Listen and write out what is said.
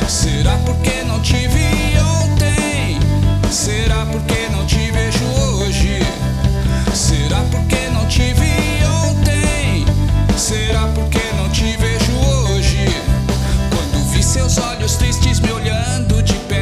Será porque não te vi ontem? Será porque não te vejo hoje? Será porque não te vi ontem? Será porque não te vejo hoje? Quando vi seus olhos tristes me olhando de perto,